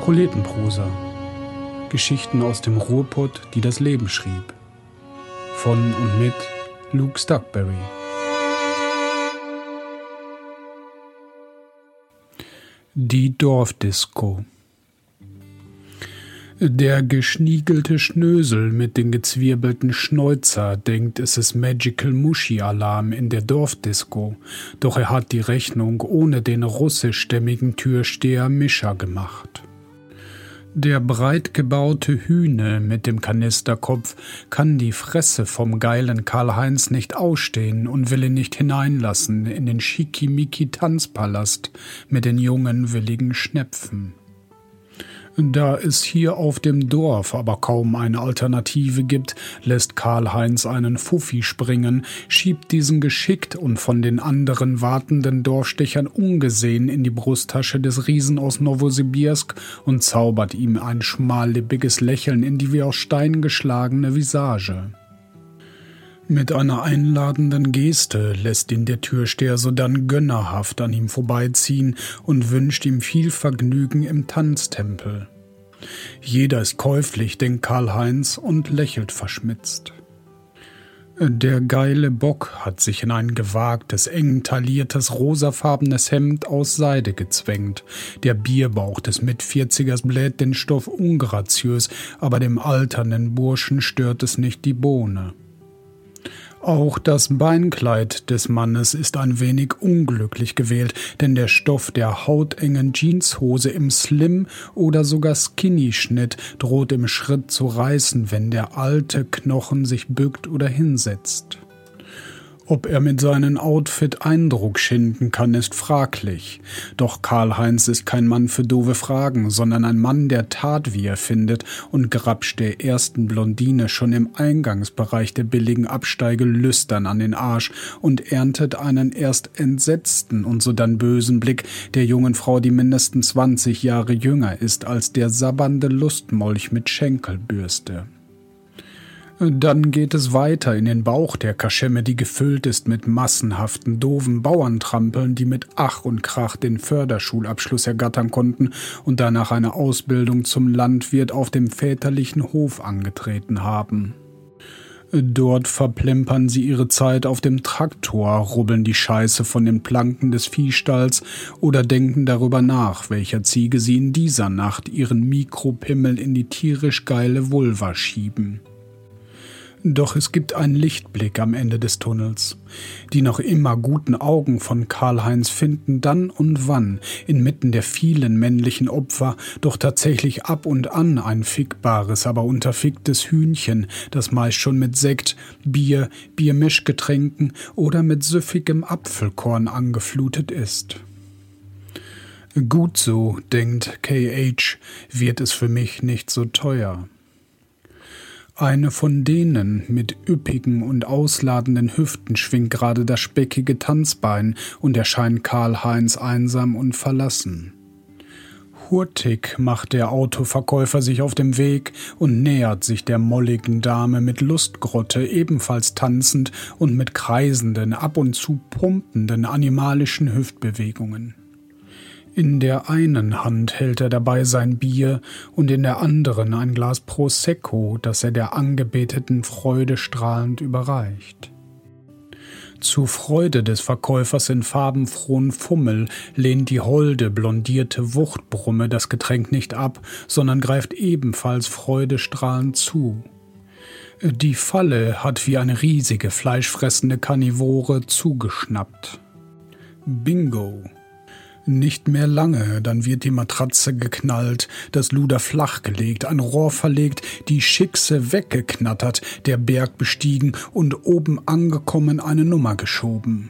Proletenprosa. Geschichten aus dem Ruhrpott, die das Leben schrieb. Von und mit Luke Stuckberry. Die Dorfdisco. Der geschniegelte Schnösel mit den gezwirbelten Schnäuzer denkt, es ist Magical Muschi-Alarm in der Dorfdisco, doch er hat die Rechnung ohne den russischstämmigen Türsteher Mischa gemacht. Der breit gebaute Hühne mit dem Kanisterkopf kann die Fresse vom geilen Karl-Heinz nicht ausstehen und will ihn nicht hineinlassen in den Schickimicki-Tanzpalast mit den jungen, willigen Schnepfen. Da es hier auf dem Dorf aber kaum eine Alternative gibt, lässt Karl-Heinz einen Fuffi springen, schiebt diesen geschickt und von den anderen wartenden Dorfstechern ungesehen in die Brusttasche des Riesen aus Nowosibirsk und zaubert ihm ein schmallippiges Lächeln in die wie aus Stein geschlagene Visage. Mit einer einladenden Geste lässt ihn der Türsteher sodann gönnerhaft an ihm vorbeiziehen und wünscht ihm viel Vergnügen im Tanztempel. Jeder ist käuflich, denkt Karl-Heinz und lächelt verschmitzt. Der geile Bock hat sich in ein gewagtes, eng tailliertes, rosafarbenes Hemd aus Seide gezwängt. Der Bierbauch des Mit-40ers bläht den Stoff ungraziös, aber dem alternden Burschen stört es nicht die Bohne. Auch das Beinkleid des Mannes ist ein wenig unglücklich gewählt, denn der Stoff der hautengen Jeanshose im Slim- oder sogar Skinny-Schnitt droht im Schritt zu reißen, wenn der alte Knochen sich bückt oder hinsetzt. Ob er mit seinem Outfit Eindruck schinden kann, ist fraglich. Doch Karl-Heinz ist kein Mann für doofe Fragen, sondern ein Mann, der tat, wie er findet, und grapscht der ersten Blondine schon im Eingangsbereich der billigen Absteige lüstern an den Arsch und erntet einen erst entsetzten und sodann bösen Blick der jungen Frau, die mindestens 20 Jahre jünger ist als der sabbernde Lustmolch mit Schenkelbürste. Dann geht es weiter in den Bauch der Kaschemme, die gefüllt ist mit massenhaften, doofen Bauerntrampeln, die mit Ach und Krach den Förderschulabschluss ergattern konnten und danach eine Ausbildung zum Landwirt auf dem väterlichen Hof angetreten haben. Dort verplempern sie ihre Zeit auf dem Traktor, rubbeln die Scheiße von den Planken des Viehstalls oder denken darüber nach, welcher Ziege sie in dieser Nacht ihren Mikropimmel in die tierisch geile Vulva schieben. Doch es gibt einen Lichtblick am Ende des Tunnels. Die noch immer guten Augen von Karl-Heinz finden dann und wann, inmitten der vielen männlichen Opfer, doch tatsächlich ab und an ein fickbares, aber unterficktes Hühnchen, das meist schon mit Sekt, Bier, Biermischgetränken oder mit süffigem Apfelkorn angeflutet ist. Gut so, denkt K.H., wird es für mich nicht so teuer. Eine von denen mit üppigen und ausladenden Hüften schwingt gerade das speckige Tanzbein und erscheint Karl-Heinz einsam und verlassen. Hurtig macht der Autoverkäufer sich auf den Weg und nähert sich der molligen Dame mit Lustgrotte, ebenfalls tanzend und mit kreisenden, ab und zu pumpenden animalischen Hüftbewegungen. In der einen Hand hält er dabei sein Bier und in der anderen ein Glas Prosecco, das er der Angebeteten freudestrahlend überreicht. Zur Freude des Verkäufers in farbenfrohen Fummel lehnt die holde, blondierte Wuchtbrumme das Getränk nicht ab, sondern greift ebenfalls freudestrahlend zu. Die Falle hat wie eine riesige, fleischfressende Karnivore zugeschnappt. Bingo! Nicht mehr lange, dann wird die Matratze geknallt, das Luder flachgelegt, ein Rohr verlegt, die Schickse weggeknattert, der Berg bestiegen und oben angekommen eine Nummer geschoben.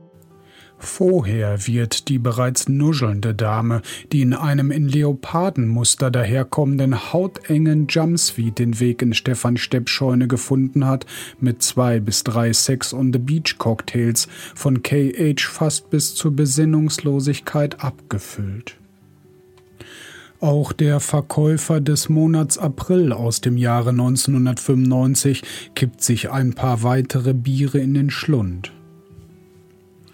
Vorher wird die bereits nuschelnde Dame, die in einem in Leopardenmuster daherkommenden hautengen Jumpsuit den Weg in Stefan Stepps Scheune gefunden hat, mit 2 bis 3 Sex-on-the-Beach-Cocktails von K.H. fast bis zur Besinnungslosigkeit abgefüllt. Auch der Verkäufer des Monats April aus dem Jahre 1995 kippt sich ein paar weitere Biere in den Schlund.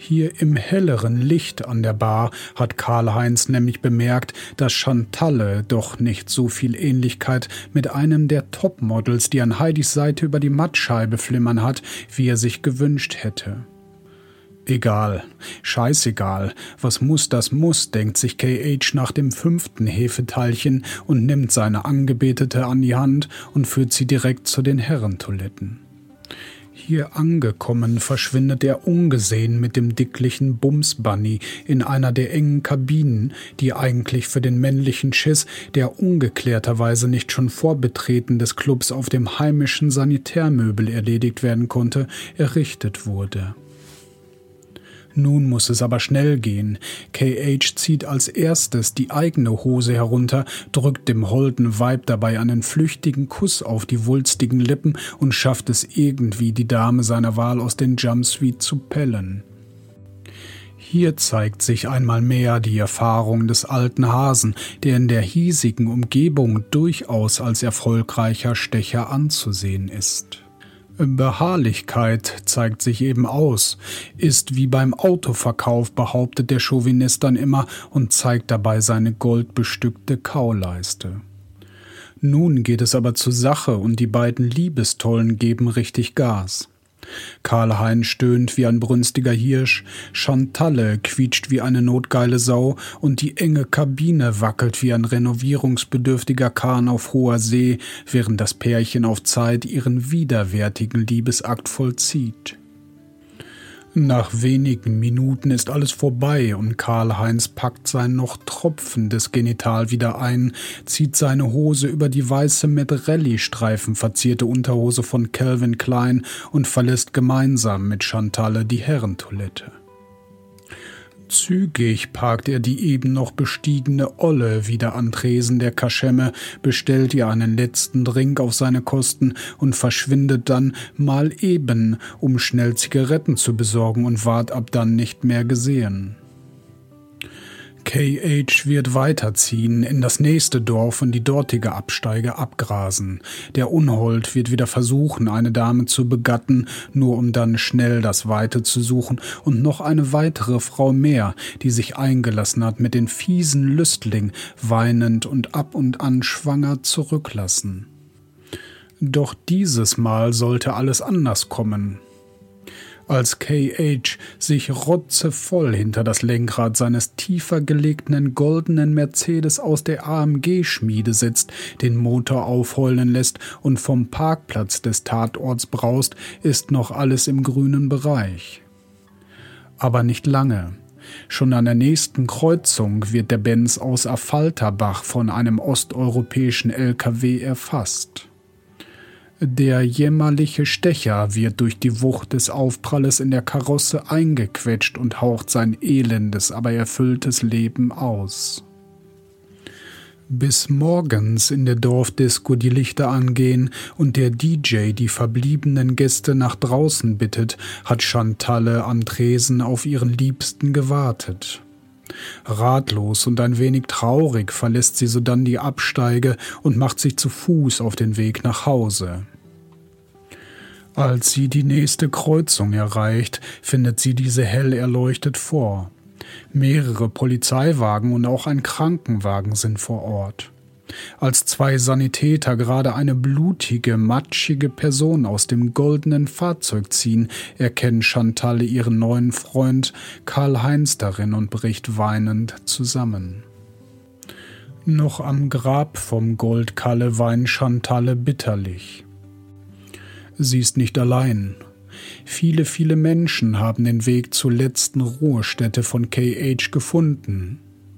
Hier im helleren Licht an der Bar hat Karl-Heinz nämlich bemerkt, dass Chantalle doch nicht so viel Ähnlichkeit mit einem der Topmodels, die an Heidis Seite über die Mattscheibe flimmern hat, wie er sich gewünscht hätte. Egal, scheißegal, was muss, das muss, denkt sich K.H. nach dem 5. Hefeteilchen und nimmt seine Angebetete an die Hand und führt sie direkt zu den Herrentoiletten. Hier angekommen verschwindet er ungesehen mit dem dicklichen Bums-Bunny in einer der engen Kabinen, die eigentlich für den männlichen Schiss, der ungeklärterweise nicht schon vor Betreten des Clubs auf dem heimischen Sanitärmöbel erledigt werden konnte, errichtet wurde. Nun muss es aber schnell gehen. K.H. zieht als erstes die eigene Hose herunter, drückt dem holden Weib dabei einen flüchtigen Kuss auf die wulstigen Lippen und schafft es irgendwie, die Dame seiner Wahl aus den Jumpsuite zu pellen. Hier zeigt sich einmal mehr die Erfahrung des alten Hasen, der in der hiesigen Umgebung durchaus als erfolgreicher Stecher anzusehen ist. Beharrlichkeit zeigt sich eben aus, ist wie beim Autoverkauf, behauptet der Chauvinist dann immer und zeigt dabei seine goldbestückte Kauleiste. Nun geht es aber zur Sache und die beiden Liebestollen geben richtig Gas. Karl-Heinz stöhnt wie ein brünstiger Hirsch, Chantalle quietscht wie eine notgeile Sau und die enge Kabine wackelt wie ein renovierungsbedürftiger Kahn auf hoher See, während das Pärchen auf Zeit ihren widerwärtigen Liebesakt vollzieht. Nach wenigen Minuten ist alles vorbei und Karl-Heinz packt sein noch tropfendes Genital wieder ein, zieht seine Hose über die weiße mit Rallye-Streifen verzierte Unterhose von Calvin Klein und verlässt gemeinsam mit Chantalle die Herrentoilette. Zügig parkt er die eben noch bestiegene Olle wieder an Tresen der Kaschemme, bestellt ihr einen letzten Drink auf seine Kosten und verschwindet dann mal eben, um schnell Zigaretten zu besorgen und ward ab dann nicht mehr gesehen. K.H. wird weiterziehen in das nächste Dorf und die dortige Absteige abgrasen. Der Unhold wird wieder versuchen, eine Dame zu begatten, nur um dann schnell das Weite zu suchen und noch eine weitere Frau mehr, die sich eingelassen hat, mit den fiesen Lüstling weinend und ab und an schwanger zurücklassen. Doch dieses Mal sollte alles anders kommen. Als K.H. sich rotzevoll hinter das Lenkrad seines tiefer gelegten goldenen Mercedes aus der AMG-Schmiede setzt, den Motor aufheulen lässt und vom Parkplatz des Tatorts braust, ist noch alles im grünen Bereich. Aber nicht lange. Schon an der nächsten Kreuzung wird der Benz aus Affalterbach von einem osteuropäischen LKW erfasst. Der jämmerliche Stecher wird durch die Wucht des Aufpralles in der Karosse eingequetscht und haucht sein elendes, aber erfülltes Leben aus. Bis morgens in der Dorfdisco die Lichter angehen und der DJ die verbliebenen Gäste nach draußen bittet, hat Chantalle am Tresen auf ihren Liebsten gewartet. Ratlos und ein wenig traurig verlässt sie sodann die Absteige und macht sich zu Fuß auf den Weg nach Hause. Als sie die nächste Kreuzung erreicht, findet sie diese hell erleuchtet vor. Mehrere Polizeiwagen und auch ein Krankenwagen sind vor Ort. Als zwei Sanitäter gerade eine blutige, matschige Person aus dem goldenen Fahrzeug ziehen, erkennt Chantalle ihren neuen Freund Karl-Heinz darin und bricht weinend zusammen. Noch am Grab vom Goldkalle weint Chantalle bitterlich. Sie ist nicht allein. Viele, viele Menschen haben den Weg zur letzten Ruhestätte von K.H. gefunden.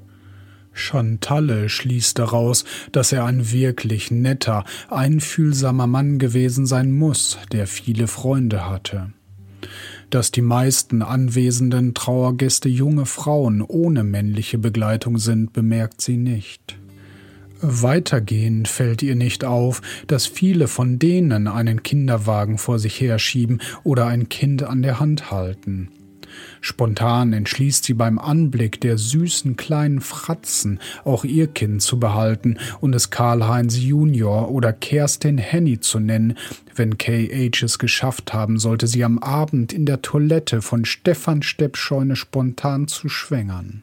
Chantalle schließt daraus, dass er ein wirklich netter, einfühlsamer Mann gewesen sein muss, der viele Freunde hatte. Dass die meisten anwesenden Trauergäste junge Frauen ohne männliche Begleitung sind, bemerkt sie nicht. Weitergehend fällt ihr nicht auf, dass viele von denen einen Kinderwagen vor sich herschieben oder ein Kind an der Hand halten. Spontan entschließt sie beim Anblick der süßen kleinen Fratzen, auch ihr Kind zu behalten und es Karl-Heinz Junior oder Kerstin Henny zu nennen, wenn K.H. es geschafft haben sollte, sie am Abend in der Toilette von Stefan Steppscheune spontan zu schwängern.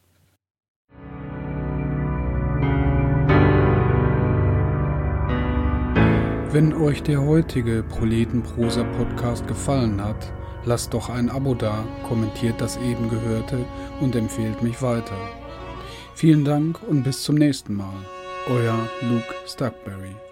Wenn euch der heutige Proletenprosa-Podcast gefallen hat, lasst doch ein Abo da, kommentiert das eben Gehörte und empfehlt mich weiter. Vielen Dank und bis zum nächsten Mal. Euer Luke Stuckberry.